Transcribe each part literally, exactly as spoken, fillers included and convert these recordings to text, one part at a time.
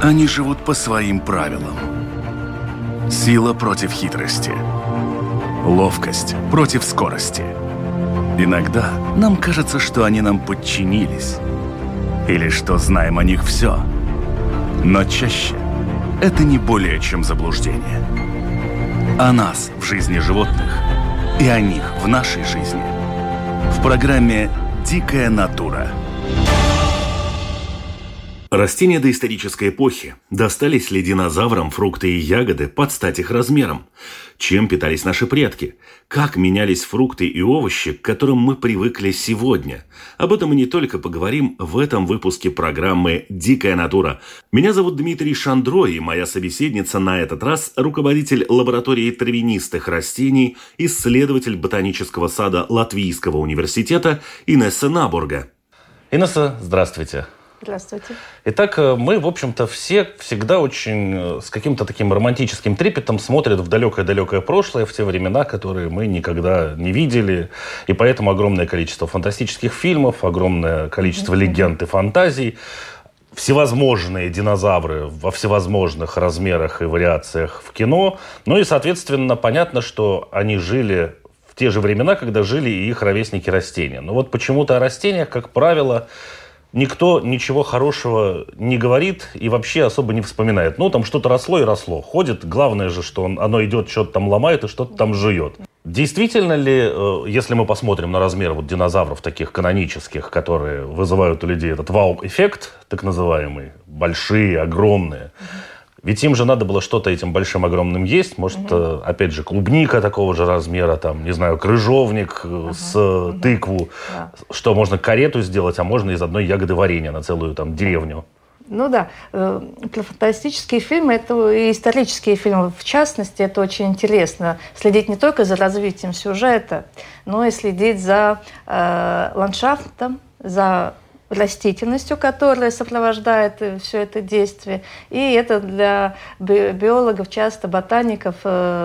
Они живут по своим правилам. Сила против хитрости. Ловкость против скорости. Иногда нам кажется, что они нам подчинились. Или что знаем о них все. Но чаще это не более чем заблуждение. О нас в жизни животных и о них в нашей жизни. В программе «Дикая натура». Растения доисторической эпохи. Достались ли динозаврам фрукты и ягоды под стать их размерам? Чем питались наши предки? Как менялись фрукты и овощи, к которым мы привыкли сегодня? Об этом мы не только поговорим в этом выпуске программы «Дикая натура». Меня зовут Дмитрий Шандро, и моя собеседница на этот раз – руководитель лаборатории травянистых растений, исследователь ботанического сада Латвийского университета Инесса Набурга. Инесса, здравствуйте. Здравствуйте. Итак, мы, в общем-то, все всегда очень с каким-то таким романтическим трепетом смотрят в далекое-далекое прошлое, в те времена, которые мы никогда не видели. И поэтому огромное количество фантастических фильмов, огромное количество легенд и фантазий, всевозможные динозавры во всевозможных размерах и вариациях в кино. Ну и, соответственно, понятно, что они жили в те же времена, когда жили и их ровесники растения. Но вот почему-то о растениях, как правило, никто ничего хорошего не говорит и вообще особо не вспоминает. Ну, там что-то росло и росло. Ходит, главное же, что он, оно идет, что-то там ломает и что-то там жует. Действительно ли, если мы посмотрим на размер вот динозавров таких канонических, которые вызывают у людей этот вау-эффект, так называемый, большие, огромные, ведь им же надо было что-то этим большим, огромным есть. Может, угу. опять же, клубника такого же размера, там, не знаю, крыжовник ага. с угу. тыкву. Да. Что можно карету сделать, а можно из одной ягоды варенья на целую там деревню. Ну да, про фантастические фильмы, это и исторические фильмы, в частности, это очень интересно. Следить не только за развитием сюжета, но и следить за э, ландшафтом, за растительностью, которая сопровождает все это действие. И это для биологов, часто ботаников,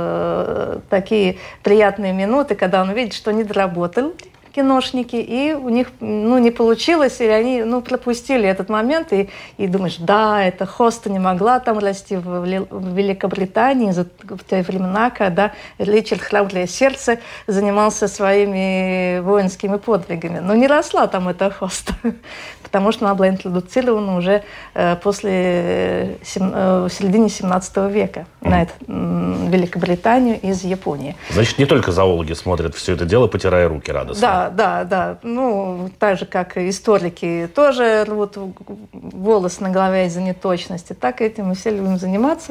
э, такие приятные минуты, когда он видит, что не доработал киношники, и у них ну, не получилось, или они ну, пропустили этот момент, и, и думаешь, да, эта хоста не могла там расти в, в Великобритании в те времена, когда Ричард Храброе сердце занимался своими воинскими подвигами. Но не росла там эта хоста, потому что она была интродуцирована уже э, после сем, э, середины семнадцатого века mm. на это, э, Великобританию из Японии. Значит, не только зоологи смотрят все это дело, потирая руки радостно. Да, да, да. Ну, так же, как и историки тоже рвут волос на голове из-за неточности, так этим мы все любим заниматься.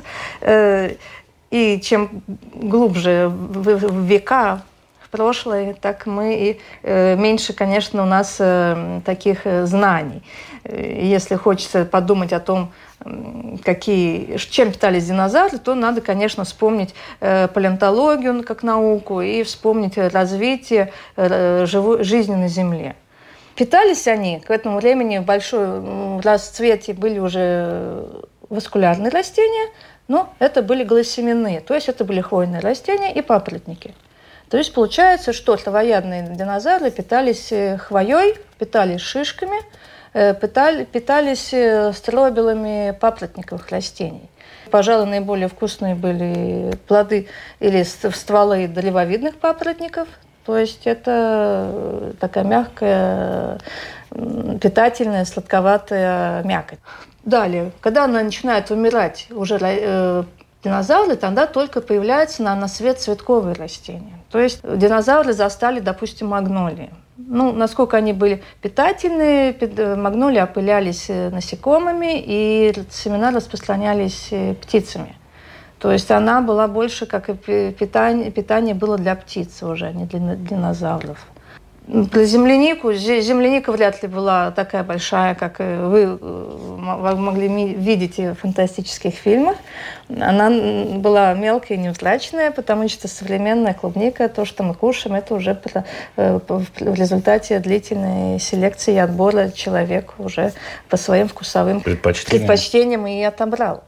И чем глубже в века в прошлое, так мы и меньше, конечно, у нас таких знаний. Если хочется подумать о том, какие, чем питались динозавры, то надо, конечно, вспомнить э, палеонтологию как науку и вспомнить развитие э, живой, жизни на Земле. Питались они к этому времени в большом расцвете были уже васкулярные растения, но это были глиссеминные, то есть это были хвойные растения и папоротники. То есть получается, что травоядные динозавры питались хвоей, питались шишками, Питали, питались стробелами папоротниковых растений. Пожалуй, наиболее вкусные были плоды или стволы древовидных папоротников. То есть это такая мягкая, питательная, сладковатая мякоть. Далее, когда она начинает умирать, уже э, динозавры, тогда только появляются на, на свет цветковые растения. То есть динозавры застали, допустим, магнолии. Ну, насколько они были питательные, магнолии опылялись насекомыми, и семена распространялись птицами. То есть она была больше, как и питание, питание было для птиц уже, а не для динозавров. Про землянику, земляника вряд ли была такая большая, как вы могли видеть в фантастических фильмах. Она была мелкая и невзрачная, потому что современная клубника, то, что мы кушаем, это уже в результате длительной селекции и отбора человек уже по своим вкусовым предпочтениям, предпочтениям и отобрал.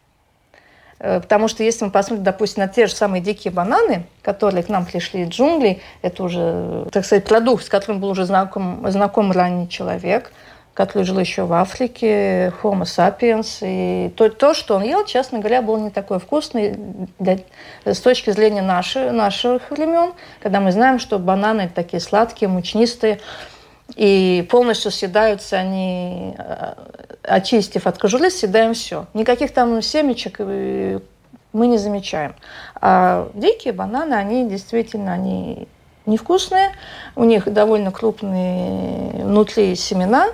Потому что если мы посмотрим, допустим, на те же самые дикие бананы, которые к нам пришли из джунглей, это уже, так сказать, продукт, с которым был уже знаком, знаком ранний человек. который жил еще в Африке, Homo sapiens. И то, то, что он ел, честно говоря, было не такой вкусный для, с точки зрения наши, наших времен, когда мы знаем, что бананы такие сладкие, мучнистые, и полностью съедаются они, очистив от кожуры, съедаем все. Никаких там семечек мы не замечаем. А дикие бананы, они действительно они невкусные, у них довольно крупные внутри семена,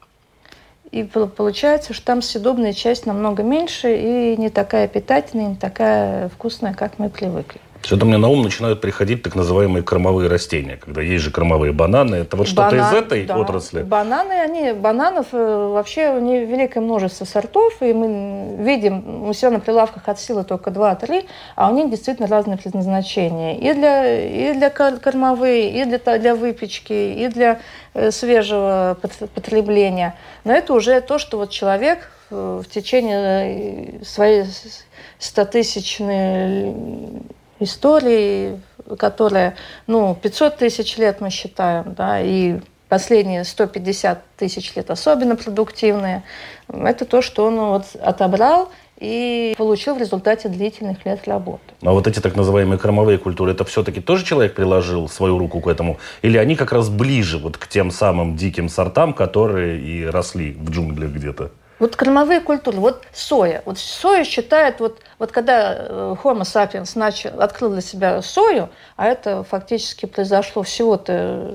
и получается, что там съедобная часть намного меньше и не такая питательная, не такая вкусная, как мы привыкли. Что-то мне на ум начинают приходить так называемые кормовые растения, когда есть же кормовые бананы. Это вот что-то Банан, из этой да. отрасли? Бананы, они, бананов вообще у них великое множество сортов, и мы видим, у себя на прилавках от силы только два-три, а у них действительно разные предназначения. И для, и для кормовые, и для, для выпечки, и для свежего потребления. Но это уже то, что вот человек в течение своей стотысячной истории, которая, ну, пятьсот тысяч лет мы считаем, да, и последние сто пятьдесят тысяч лет особенно продуктивные, это то, что он вот отобрал и получил в результате длительных лет работы. А вот эти так называемые кормовые культуры, это все-таки тоже человек приложил свою руку к этому? Или они как раз ближе вот к тем самым диким сортам, которые и росли в джунглях где-то? Вот кормовые культуры, вот соя. Вот сою считают, вот, вот когда Homo sapiens начал, открыл для себя сою, а это фактически произошло всего-то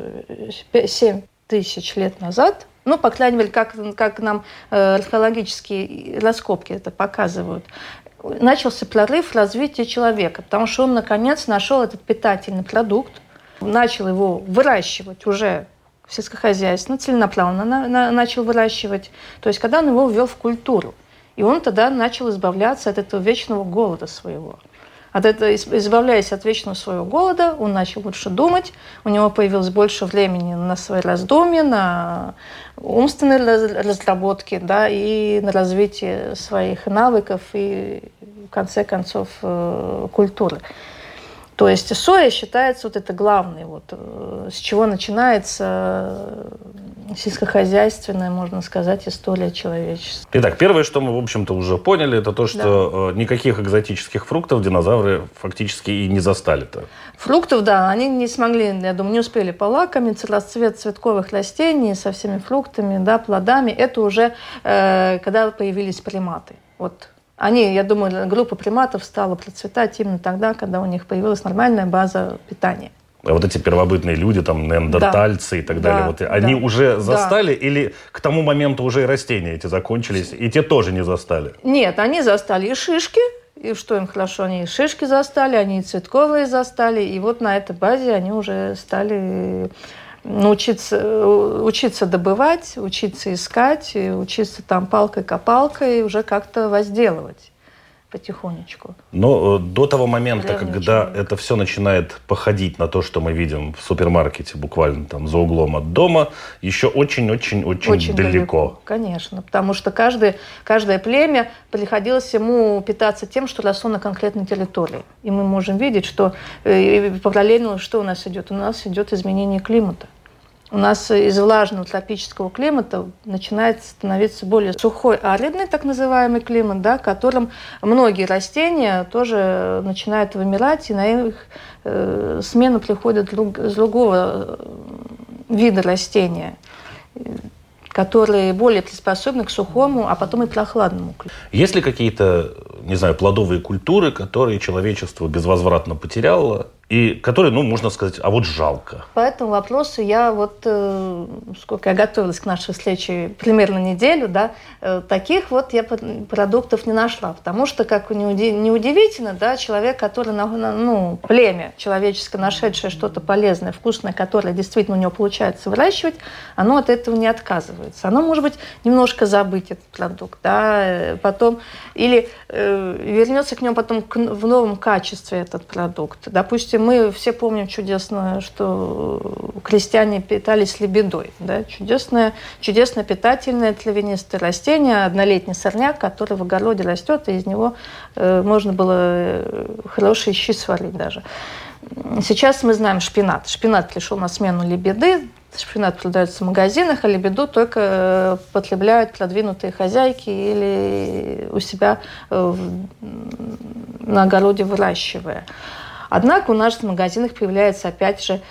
семь тысяч лет назад, ну, по крайней мере, как, как нам археологические раскопки это показывают, начался прорыв развития человека, потому что он, наконец, нашел этот питательный продукт, начал его выращивать уже сельскохозяйственно, целенаправленно на, на, начал выращивать. То есть, когда он его ввел в культуру. И он тогда начал избавляться от этого вечного голода своего. От этого, избавляясь от вечного своего голода, он начал лучше думать, у него появилось больше времени на свои раздумья, на умственные разработки, да, и на развитие своих навыков и, в конце концов, культуры. То есть соя считается вот это главное, вот, с чего начинается сельскохозяйственная, можно сказать, история человечества. Итак, первое, что мы, в общем-то, уже поняли, это то, что да. никаких экзотических фруктов динозавры фактически и не застали-то. Фруктов, да, они не смогли, я думаю, не успели полакомиться. Расцвет цветковых растений со всеми фруктами, да, плодами, это уже э, когда появились приматы. Вот. Они, я думаю, группа приматов стала процветать именно тогда, когда у них появилась нормальная база питания. А вот эти первобытные люди, там, неандертальцы да. и так далее, да, вот, они да. уже застали да. или к тому моменту уже и растения эти закончились, и те тоже не застали? Нет, они застали и шишки, и что им хорошо, они и шишки застали, они и цветковые застали, и вот на этой базе они уже стали учиться, учиться добывать, учиться искать, учиться там палкой-копалкой уже как-то возделывать потихонечку. Но до того момента, Древний когда человек. это все начинает походить на то, что мы видим в супермаркете, буквально там за углом от дома, еще очень-очень-очень далеко. далеко. Конечно, потому что каждое, каждое племя приходилось ему питаться тем, что росло на конкретной территории. И мы можем видеть, что параллельно что у нас идет? У нас идет изменение климата. У нас из влажного тропического климата начинает становиться более сухой, аридный, так называемый климат, да, которым многие растения тоже начинают вымирать, и на их э, смену приходят друг, с другого вида растения, которые более приспособлены к сухому, а потом и прохладному климату. Есть ли какие-то, не знаю, плодовые культуры, которые человечество безвозвратно потеряло, и которые, ну, можно сказать, а вот жалко? По этому вопросу я вот, э, сколько я готовилась к нашей встрече, примерно неделю, да, э, таких вот я продуктов не нашла, потому что, как неудивительно, да, человек, который, ну, племя человеческое, нашедшее что-то полезное, вкусное, которое действительно у него получается выращивать, оно от этого не отказывается. Оно, может быть, немножко забыть этот продукт, да, потом, или э, вернется к нему потом к, в новом качестве этот продукт. Допустим, мы все помним чудесно, что крестьяне питались лебедой. Да? Чудесное, чудесное питательное травянистое растение, однолетний сорняк, который в огороде растет, и из него э, можно было хорошие щи сварить даже. Сейчас мы знаем шпинат. Шпинат пришел на смену лебеды. шпинат продается в магазинах, а лебеду только потребляют продвинутые хозяйки или у себя на огороде выращивая. Однако у нас в магазинах появляется, опять же,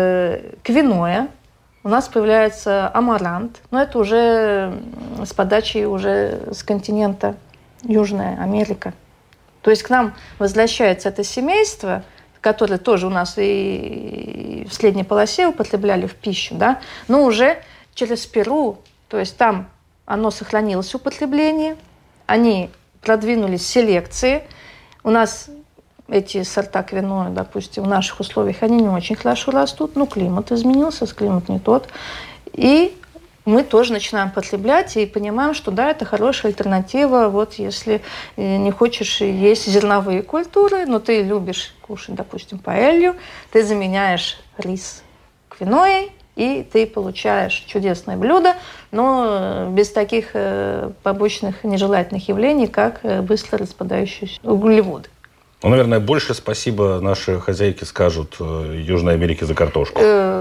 квиноя, у нас появляется амарант, но это уже с подачи уже с континента Южная Америка. То есть к нам возвращается это семейство, которое тоже у нас и в средней полосе употребляли в пищу, да, но уже через Перу, то есть там оно сохранилось употребление, они продвинулись в селекции. У нас эти сорта квиноя, допустим, в наших условиях, они не очень хорошо растут, но климат изменился, климат не тот. И мы тоже начинаем потреблять и понимаем, что да, это хорошая альтернатива, вот если не хочешь есть зерновые культуры, но ты любишь кушать, допустим, паэлью, ты заменяешь рис квиноей, и ты получаешь чудесное блюдо, но без таких побочных нежелательных явлений, как быстро распадающиеся углеводы. Ну, наверное, больше спасибо наши хозяйки скажут Южной Америке за картошку.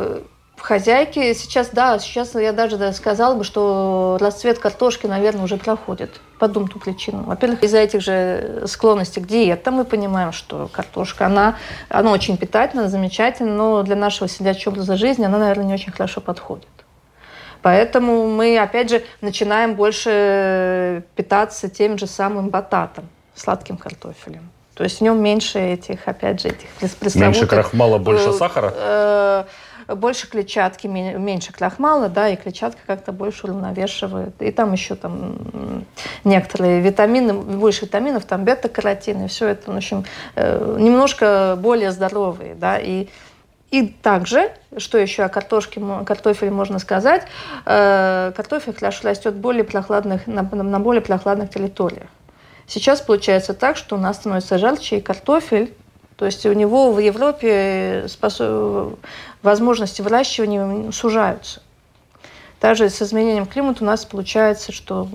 Хозяйки сейчас, да, сейчас я даже сказала бы, что расцвет картошки, наверное, уже проходит. По двум причинам. Во-первых, из-за этих же склонностей к диетам мы понимаем, что картошка, она, она очень питательна, замечательна, но для нашего сидячего образа жизни она, наверное, не очень хорошо подходит. Поэтому мы, опять же, начинаем больше питаться тем же самым бататом, сладким картофелем. То есть в нем меньше этих, опять же, этих пресловутых... Меньше крахмала, больше сахара? Больше клетчатки, меньше крахмала, да, и клетчатка как-то больше уравновешивает. И там еще там некоторые витамины, больше витаминов, там бета-каротин, и все это, в общем, немножко более здоровые, да, и И также, что еще о картошке, картофеле можно сказать, картофель хорошо растет более прохладных, на, на более прохладных территориях. Сейчас получается так, что у нас становится жарче, и картофель, то есть у него в Европе способ... возможности выращивания сужаются. Также с изменением климата у нас получается, что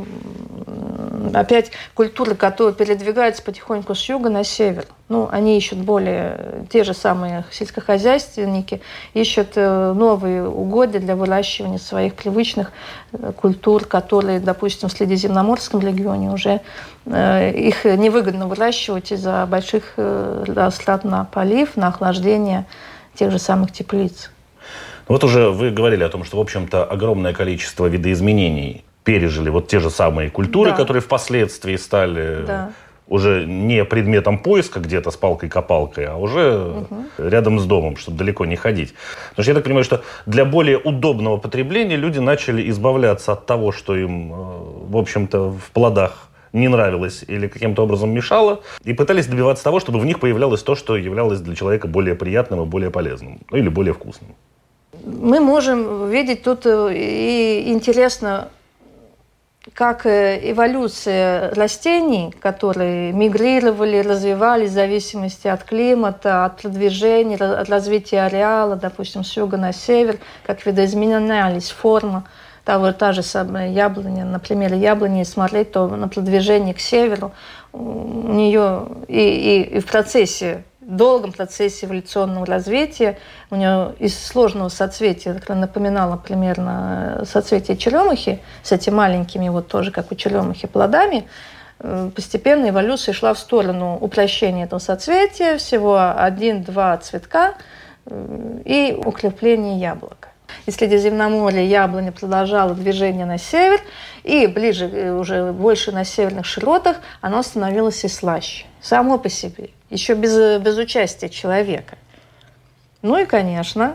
опять культуры, которые передвигаются потихоньку с юга на север, ну, они ищут более, те же самые сельскохозяйственники, ищут новые угодья для выращивания своих привычных культур, которые, допустим, в Средиземноморском регионе уже их невыгодно выращивать из-за больших растрат на полив, на охлаждение тех же самых теплиц. Вот уже вы говорили о том, что, в общем-то, огромное количество видоизменений пережили вот те же самые культуры, да, которые впоследствии стали, да, уже не предметом поиска где-то с палкой-копалкой, а уже угу. рядом с домом, чтобы далеко не ходить. Потому что я так понимаю, что для более удобного потребления люди начали избавляться от того, что им, в общем-то, в плодах не нравилось или каким-то образом мешало, и пытались добиваться того, чтобы в них появлялось то, что являлось для человека более приятным и более полезным, ну, или более вкусным. Мы можем видеть тут и интересно, как эволюция растений, которые мигрировали, развивались в зависимости от климата, от продвижения, от развития ареала, допустим, с юга на север, как видоизменялись форма. Та, та же самая яблоня, на примере яблони, смотреть, то на продвижение к северу у нее и, и, и в процессе, в долгом процессе эволюционного развития у нее из сложного соцветия, которое напоминало примерно соцветие черемухи, с этими маленькими, вот тоже как у черемухи, плодами, постепенно эволюция шла в сторону упрощения этого соцветия, всего один-два цветка и укрепления яблока. Из Средиземноморья яблоня продолжала движение на север, и ближе, уже больше на северных широтах, оно становилось и слаще. Само по себе, еще без, без участия человека. Ну и, конечно,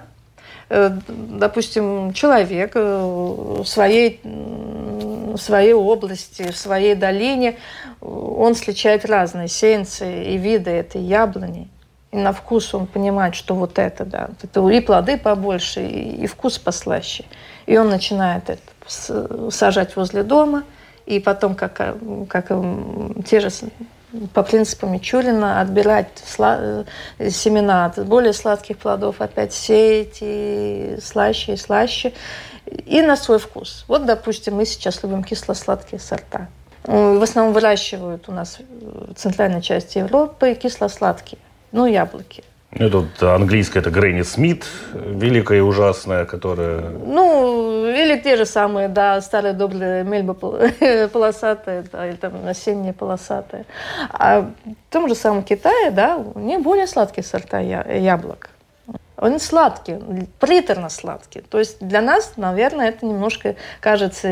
допустим, человек в своей, в своей области, в своей долине, он встречает разные сеянцы и виды этой яблони. И на вкус он понимает, что вот это, да, это и плоды побольше, и, и вкус послаще. И он начинает это сажать возле дома, и потом, как, как те же по принципу Мичурина, отбирать сла- семена от более сладких плодов, опять сеять и слаще, и слаще, и на свой вкус. Вот, допустим, мы сейчас любим кисло-сладкие сорта. В основном выращивают у нас в центральной части Европы кисло-сладкие. Ну, яблоки. Ну, тут английская, это Грэнни Смит, великая и ужасная, которая... Ну, или те же самые, да, старые добрые мельбы полосатые, да, или там осенние полосатые. А в том же самом Китае, да, у них более сладкие сорта яблок. Они сладкие, приторно сладкие. То есть для нас, наверное, это немножко кажется,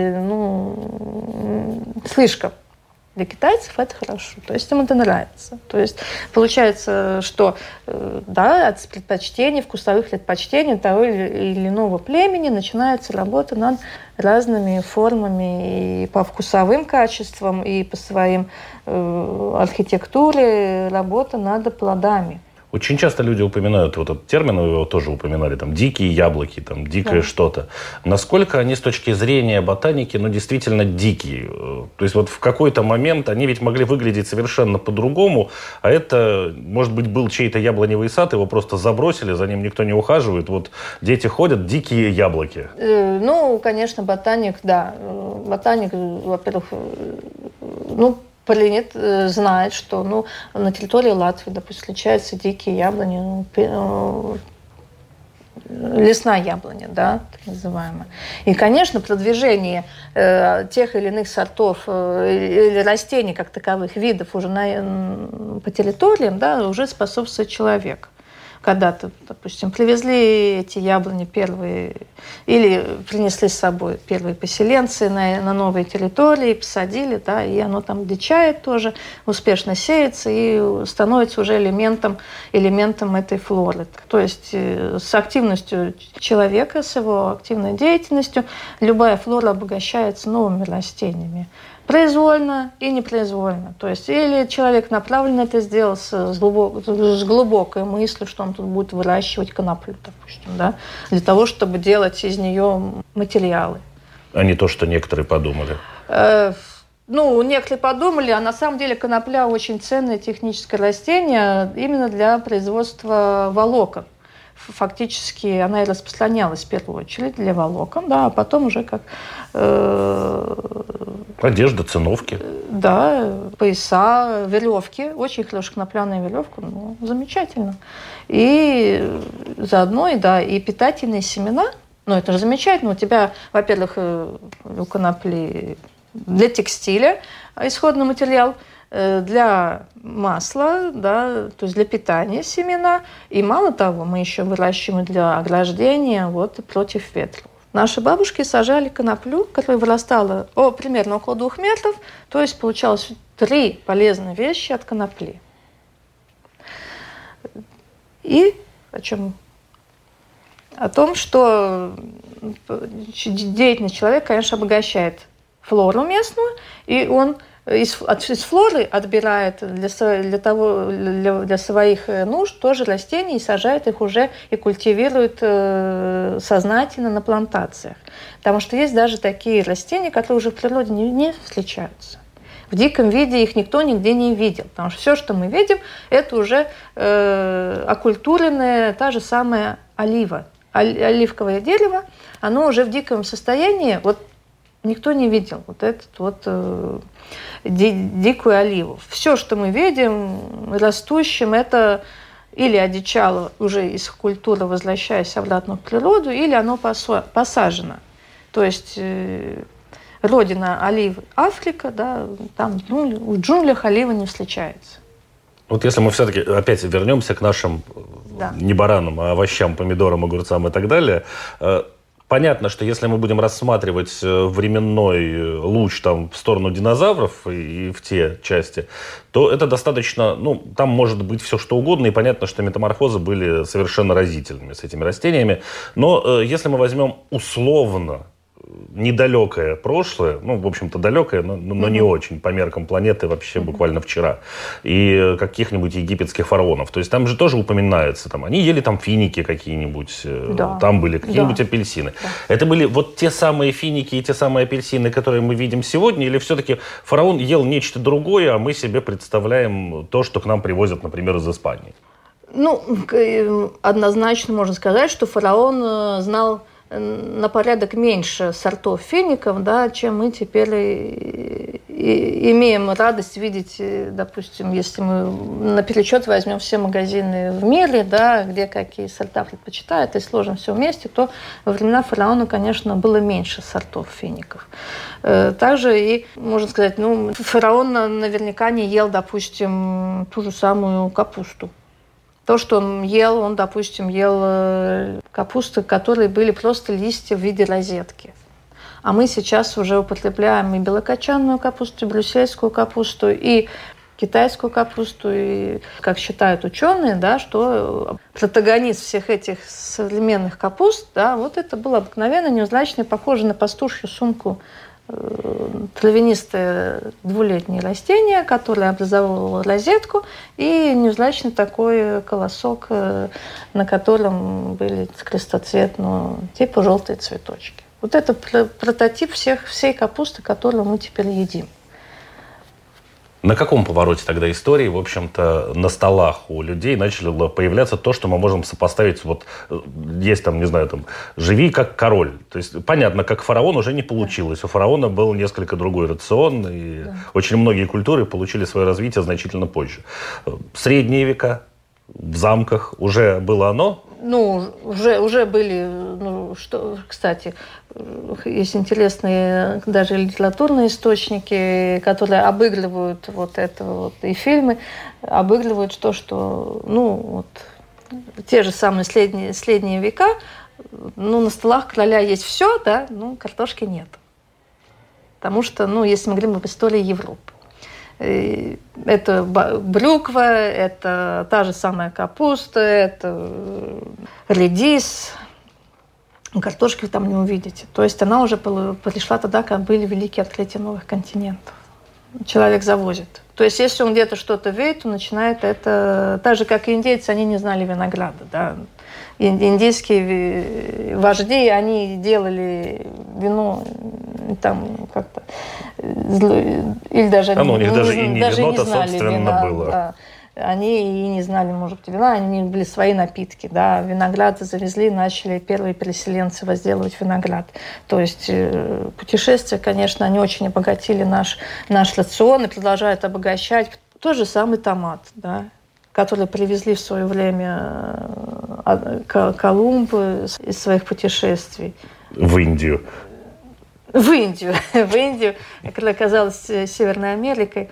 ну, слишком. Для китайцев это хорошо, то есть им это нравится. То есть получается, что да, от предпочтений, вкусовых предпочтений того или иного племени начинается работа над разными формами и по вкусовым качествам, и по своим э, архитектуре, работа над плодами. Очень часто люди упоминают, вот этот термин, вы его тоже упоминали, там, дикие яблоки, там, дикое да. что-то. Насколько они с точки зрения ботаники, ну, действительно дикие? То есть вот в какой-то момент они ведь могли выглядеть совершенно по-другому, а это, может быть, был чей-то яблоневый сад, его просто забросили, за ним никто не ухаживает, вот дети ходят, дикие яблоки. Э, ну, конечно, ботаник, да. Ботаник, во-первых, ну, Полинит знает, что ну, на территории Латвии, допустим, встречаются дикие яблони, ну, лесная яблоня, да, так называемая. И, конечно, продвижение э, тех или иных сортов э, или растений, как таковых, видов уже на, по территориям, да, уже способствует человеку. Когда-то, допустим, привезли эти яблони первые, или принесли с собой первые поселенцы на, на новые территории, посадили, да, и оно там дичает тоже, успешно сеется и становится уже элементом, элементом этой флоры. То есть с активностью человека, с его активной деятельностью, любая флора обогащается новыми растениями. Произвольно и непроизвольно. То есть или человек направленно это сделал с, глубок, с глубокой мыслью, что он тут будет выращивать коноплю, допустим, да, для того, чтобы делать из нее материалы. А не то, что некоторые подумали. Э, ну, некоторые подумали, а на самом деле конопля очень ценное техническое растение именно для производства волокон. Фактически она и распространялась в первую очередь для волокон, да, а потом уже как... Э, одежда, циновки. Да, пояса, веревки. Очень хорошая конопляная веревка, ну, замечательно. И заодно, и, да, и питательные семена. Ну, это же замечательно. У тебя, во-первых, у конопли для текстиля исходный материал, для масла, да, то есть для питания семена. И мало того, мы еще выращиваем для ограждения вот, против ветра. Наши бабушки сажали коноплю, которая вырастала о, примерно около двух метров, то есть получалось три полезные вещи от конопли. И о чем? О том, что деятельность человека, конечно, обогащает флору местную, и он из, от, из флоры отбирает для, для, того, для, для своих нужд тоже растения и сажает их уже и культивирует э, сознательно на плантациях. Потому что есть даже такие растения, которые уже в природе не, не встречаются. В диком виде их никто нигде не видел. Потому что все, что мы видим, это уже э, окультуренная та же самая олива. Оливковое дерево, оно уже в диком состоянии, вот никто не видел вот этот вот э, ди, дикую оливу. Все, что мы видим растущим, это или одичало уже из культуры, возвращаясь обратно в природу, или оно посо, посажено. То есть э, родина оливы Африка, да, там в джунглях олива не встречается. Вот если мы все-таки опять вернемся к нашим да. не баранам, а овощам, помидорам, огурцам и так далее. Понятно, что если мы будем рассматривать временной луч там, в сторону динозавров и, и в те части, то это достаточно, ну, там может быть все что угодно, и понятно, что метаморфозы были совершенно разительными с этими растениями. Но э, если мы возьмем условно недалекое прошлое, ну, в общем-то, далекое, но, но mm-hmm. не очень, по меркам планеты вообще mm-hmm. буквально вчера, и каких-нибудь египетских фараонов. То есть там же тоже упоминается, там, они ели там финики какие-нибудь, да. там были какие-нибудь да. апельсины. Да. Это были вот те самые финики и те самые апельсины, которые мы видим сегодня, или все-таки фараон ел нечто другое, а мы себе представляем то, что к нам привозят, например, из Испании? Ну, однозначно можно сказать, что фараон знал на порядок меньше сортов фиников, да, чем мы теперь и, и имеем радость видеть, допустим, если мы на перечет возьмем все магазины в мире, да, где какие сорта предпочитают, и сложим все вместе, то во времена фараона, конечно, было меньше сортов фиников. Также и, можно сказать, ну, фараон наверняка не ел, допустим, ту же самую капусту. То, что он ел, он, допустим, ел капусты, которые были просто листья в виде розетки. А мы сейчас уже употребляем и белокочанную капусту, и брюссельскую капусту, и китайскую капусту. И, как считают ученые, да, что протагонист всех этих современных капуст, да, вот это был обыкновенно невзрачный, похожий на пастушью сумку, травянистое двулетнее растение, которое образовывало розетку, и невзрачный такой колосок, на котором были крестоцветного типа желтые цветочки. Вот это прототип всех, всей капусты, которую мы теперь едим. На каком повороте тогда истории, в общем-то, на столах у людей начало появляться то, что мы можем сопоставить, вот есть там, не знаю, там, живи как король. То есть, понятно, как фараон уже не получилось. Да. У фараона был несколько другой рацион, и да. очень многие культуры получили свое развитие значительно позже. Средние века, в замках уже было оно? Ну, уже, уже были, ну, что, кстати, есть интересные даже литературные источники, которые обыгрывают вот это вот, и фильмы, обыгрывают то, что, ну, вот, те же самые средние, средние века, ну, на столах короля есть все, да, ну, картошки нет. Потому что, ну, если мы говорим об истории Европы. Это брюква, это та же самая капуста, это редис. Картошки вы там не увидите. То есть она уже пришла тогда, когда были великие открытия новых континентов. Человек завозит. То есть если он где-то что-то видит, он начинает это... Так же, как и индейцы, они не знали винограда. Да? Индийские вожди, они делали вино там как-то... Или даже, а ну, у них не, даже и не даже вино-то, не знали собственно, вина. было. Да. Они и не знали, может быть, вина, они были свои напитки. Да. Виноград завезли, начали первые переселенцы возделывать виноград. То есть путешествия, конечно, они очень обогатили наш, наш рацион и продолжают обогащать. Тот же самый томат, да, который привезли в свое время Колумб из своих путешествий. В Индию. В Индию, в Индию, когда оказалась Северной Америкой.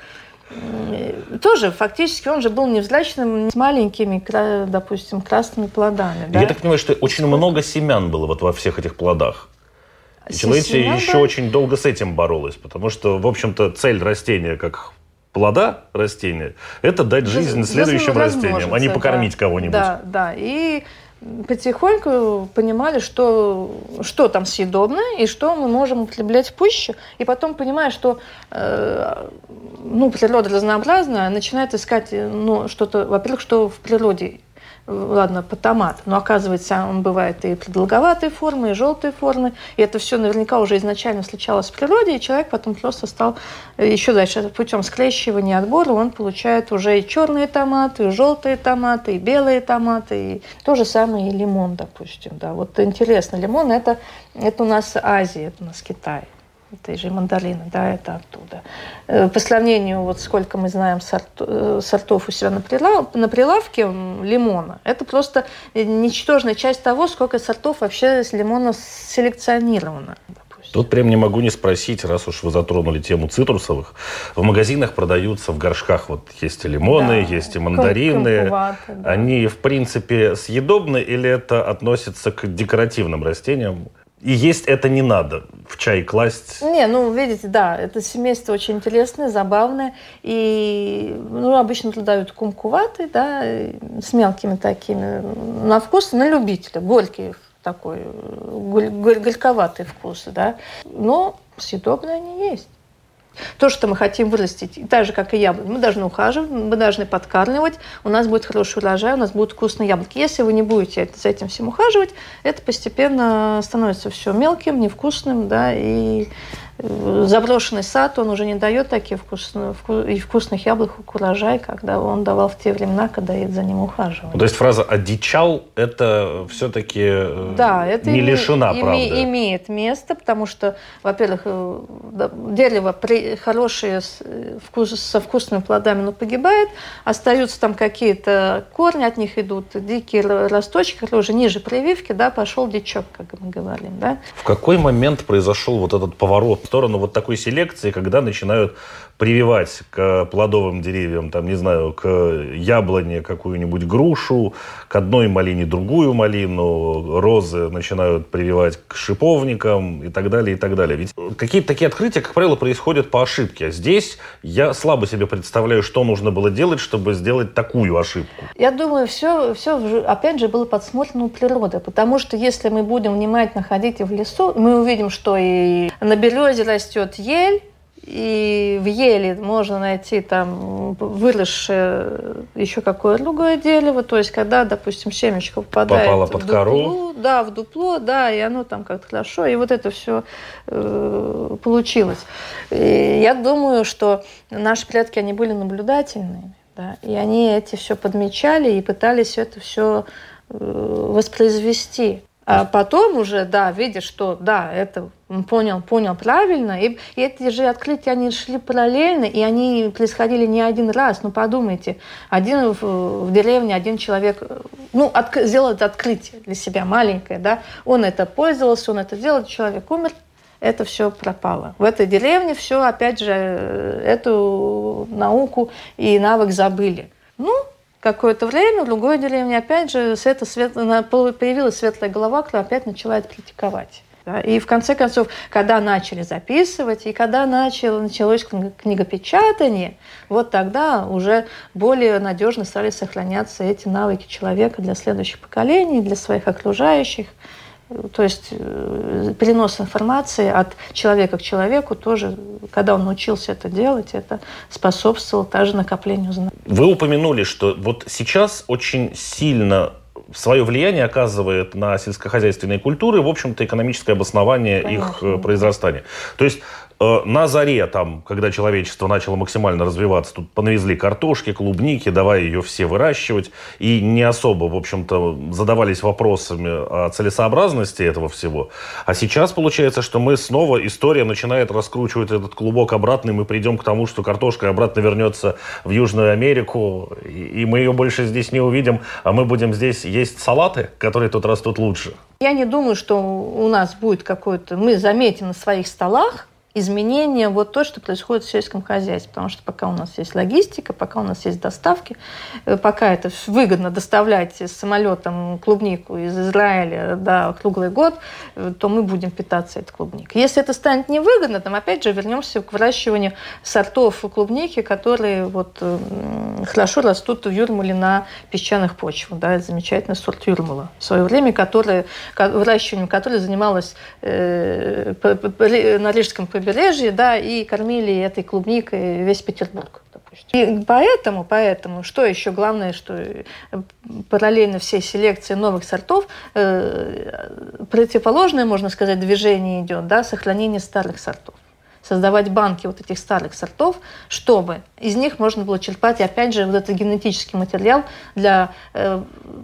Тоже фактически он же был невзрачным, с маленькими, допустим, красными плодами. Да? Я так понимаю, что очень Сколько? много семян было вот во всех этих плодах. И человечество еще очень долго с этим боролось, потому что, в общем-то, цель растения как плода растения – это дать жизнь следующим растениям, а не покормить да, кого-нибудь. Да, да. И потихоньку понимали, что, что там съедобно и что мы можем употреблять в пищу. И потом, понимая, что э, ну, природа разнообразная, начинает искать ну, что-то, во-первых, что в природе. Ладно, по томату, но оказывается, он бывает и продолговатой формы, и желтой формы. И это все наверняка уже изначально случалось в природе, и человек потом просто стал еще дальше путем скрещивания, отбора, он получает уже и черные томаты, и желтые томаты, и белые томаты, и то же самое и лимон, допустим. Да. Вот интересно, лимон это, это у нас Азия, это у нас Китай. Это же мандарины, да, это оттуда. По сравнению, вот сколько мы знаем сорт, сортов у себя на, прилав, на прилавке лимона, это просто ничтожная часть того, сколько сортов вообще с лимона селекционировано. Допустим. Тут прям не могу не спросить, раз уж вы затронули тему цитрусовых. В магазинах продаются в горшках, вот есть и лимоны, да, есть и мандарины. Да. Они, в принципе, съедобны или это относится к декоративным растениям? И есть это не надо, в чай класть. Не, ну, видите, да, это семейство очень интересное, забавное. И, ну, обычно продают кумкуватый, да, с мелкими такими. На вкус, на любителя, горький такой, горь- горьковатый вкус, да. Но съедобные они есть. То, что мы хотим вырастить, так же, как и яблоки, мы должны ухаживать, мы должны подкармливать, у нас будет хороший урожай, у нас будут вкусные яблоки. Если вы не будете за этим всем ухаживать, это постепенно становится все мелким, невкусным, да, и заброшенный сад, он уже не дает таких вкусных, и вкусных яблок урожай, когда он давал в те времена, когда за ним ухаживали. То есть фраза «одичал» — это все-таки да, это не име, лишена, име, правда? Имеет место, потому что, во-первых, дерево при, хорошее, вкус, со вкусными плодами, но погибает, остаются там какие-то корни, от них идут дикие росточки, которые уже ниже прививки, да, пошел дичок, как мы говорим. Да? В какой момент произошел вот этот поворот в сторону вот такой селекции, когда начинают прививать к плодовым деревьям, там, не знаю, к яблоне какую-нибудь грушу, к одной малине другую малину, розы начинают прививать к шиповникам и так далее, и так далее. Ведь какие-то такие открытия, как правило, происходят по ошибке. Здесь я слабо себе представляю, что нужно было делать, чтобы сделать такую ошибку. Я думаю, все, все опять же, было подсмотрено у природы, потому что если мы будем внимательно ходить в лесу, мы увидим, что и на березе растет ель, и в еле можно найти там выросшее еще какое другое дерево. То есть, когда, допустим, семечко попадает Попало в под дупло, кору. да, в дупло, да, и оно там как-то хорошо. И вот это все э, получилось. И я думаю, что наши предки, они были наблюдательными, да, и они эти все подмечали и пытались это все э, воспроизвести. А потом уже, да, видя, что, да, это понял, понял правильно, и, и эти же открытия, они шли параллельно, и они происходили не один раз. Ну, подумайте, один в, в деревне, один человек, ну, от, сделал это открытие для себя маленькое, да, он это пользовался, он это делал, человек умер, это все пропало. В этой деревне все, опять же, эту науку и навык забыли. Ну, какое-то время в другой деревне опять же света, свет, появилась светлая голова, которая опять начала это практиковать. Да? И в конце концов, когда начали записывать, и когда начало, началось книгопечатание, вот тогда уже более надежно стали сохраняться эти навыки человека для следующих поколений, для своих окружающих. То есть перенос информации от человека к человеку тоже, когда он научился это делать, это способствовало также накоплению знаний. Вы упомянули, что вот сейчас очень сильно свое влияние оказывает на сельскохозяйственные культуры, в общем-то, экономическое обоснование Конечно. Их произрастания. То есть на заре, там, когда человечество начало максимально развиваться, тут понавезли картошки, клубники, давай ее все выращивать, и не особо, в общем-то, задавались вопросами о целесообразности этого всего. А сейчас получается, что мы снова, история начинает раскручивать этот клубок обратно, и мы придем к тому, что картошка обратно вернется в Южную Америку, и мы ее больше здесь не увидим, а мы будем здесь есть салаты, которые тут растут лучше. Я не думаю, что у нас будет какое-то... Мы заметим на своих столах изменения, вот то, что происходит в сельском хозяйстве. Потому что пока у нас есть логистика, пока у нас есть доставки, пока это выгодно доставлять самолетом клубнику из Израиля, да, круглый год, то мы будем питаться этой клубникой. Если это станет невыгодно, то мы опять же вернемся к выращиванию сортов клубники, которые вот хорошо растут в Юрмале на песчаных почвах. Да, это замечательный сорт Юрмала. В свое время, который, выращиванием которой занималась э, на Рижском побережье, побережье, да, и кормили этой клубникой весь Петербург, допустим. И поэтому, поэтому, что еще главное, что параллельно всей селекции новых сортов, э, противоположное, можно сказать, движение идет, да, сохранение старых сортов. Создавать банки вот этих старых сортов, чтобы из них можно было черпать, и опять же, вот этот генетический материал для э,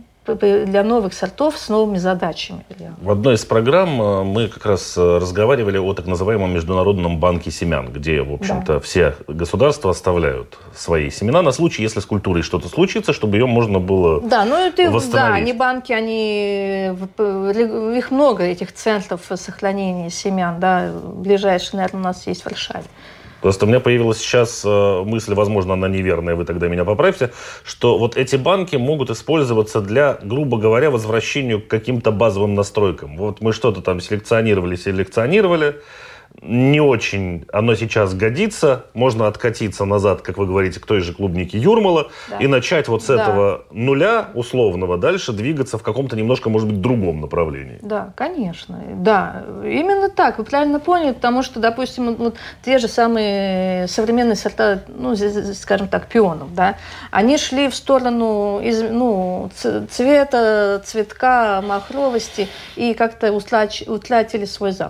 для новых сортов с новыми задачами. В одной из программ мы как раз разговаривали о так называемом Международном банке семян, где, в общем-то, да. все государства оставляют свои семена на случай, если с культурой что-то случится, чтобы ее можно было да, ну это, восстановить. Да, они банки, они, их много, этих центров сохранения семян. Да, ближайший, наверное, у нас есть в Варшаве. Просто у меня появилась сейчас э, мысль, возможно, она неверная, вы тогда меня поправьте, что вот эти банки могут использоваться для, грубо говоря, возвращения к каким-то базовым настройкам. Вот мы что-то там селекционировали, селекционировали, не очень оно сейчас годится, можно откатиться назад, как вы говорите, к той же клубнике Юрмала, да. и начать вот с да. этого нуля условного дальше двигаться в каком-то немножко, может быть, другом направлении. Да, конечно, да, именно так, вы правильно поняли, потому что, допустим, вот те же самые современные сорта, ну, скажем так, пионов, да, они шли в сторону из, ну, цвета, цветка, махровости и как-то утратили свой запах.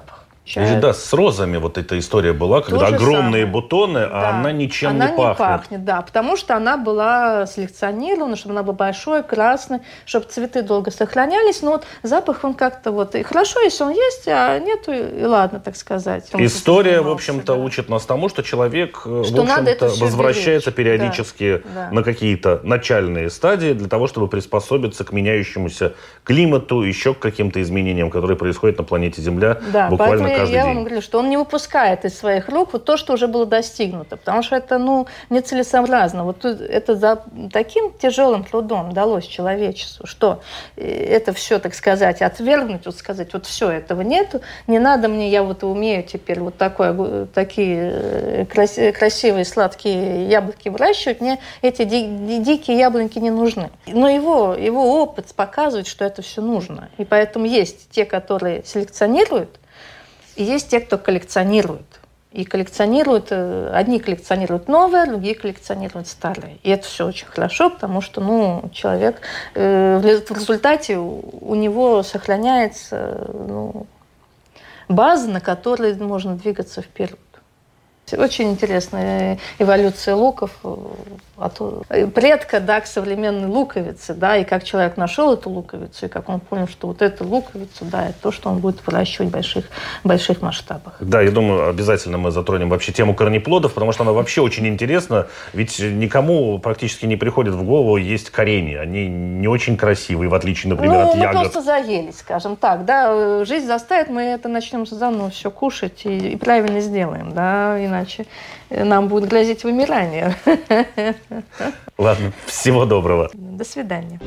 Чай. Да, с розами вот эта история была, когда То огромные самое. бутоны, а Да. она ничем она не пахнет. не пахнет, да, потому что она была селекционирована, чтобы она была большой, красной, чтобы цветы долго сохранялись. Но вот запах, он как-то вот... И хорошо, если он есть, а нету, и ладно, так сказать. История, в общем-то, да. учит нас тому, что человек, что в общем-то, возвращается беречь. периодически да. на какие-то начальные стадии для того, чтобы приспособиться к меняющемуся климату, еще к каким-то изменениям, которые происходят на планете Земля да, буквально каждый я день. Я вам говорю, что он не выпускает из своих рук вот то, что уже было достигнуто, потому что это, ну, нецелесообразно. Вот это за таким тяжелым трудом далось человечеству, что это все, так сказать, отвергнуть, вот сказать, вот все, этого нету, не надо мне, я вот умею теперь вот такое, такие красивые сладкие яблоки выращивать, мне эти ди- дикие яблоньки не нужны. Но его, его опыт показывает, что это все нужно. И поэтому есть те, которые селекционируют, и есть те, кто коллекционирует. И коллекционируют, одни коллекционируют новое, другие коллекционируют старое. И это все очень хорошо, потому что ну, человек э, в результате у него сохраняется ну, база, на которой можно двигаться вперед. Очень интересная эволюция луков от предка да, к современной луковице, да, и как человек нашел эту луковицу, и как он понял, что вот эту луковицу, да, это то, что он будет выращивать в больших, больших масштабах. Да, я думаю, обязательно мы затронем вообще тему корнеплодов, потому что она вообще очень интересна, ведь никому практически не приходит в голову есть коренья, они не очень красивые, в отличие, например, ну, от мы ягод. Ну, просто заелись, скажем так, да, жизнь заставит, мы это начнем заново все кушать и, и правильно сделаем, да, иначе иначе нам будет грозить вымирание. Ладно, всего доброго. До свидания.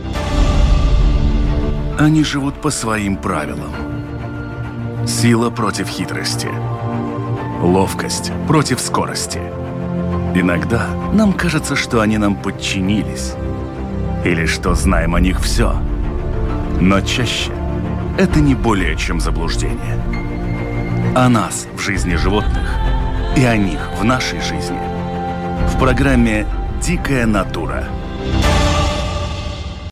Они живут по своим правилам. Сила против хитрости. Ловкость против скорости. Иногда нам кажется, что они нам подчинились. Или что знаем о них все. Но чаще это не более чем заблуждение. О нас в жизни животных и о них в нашей жизни. В программе «Дикая натура».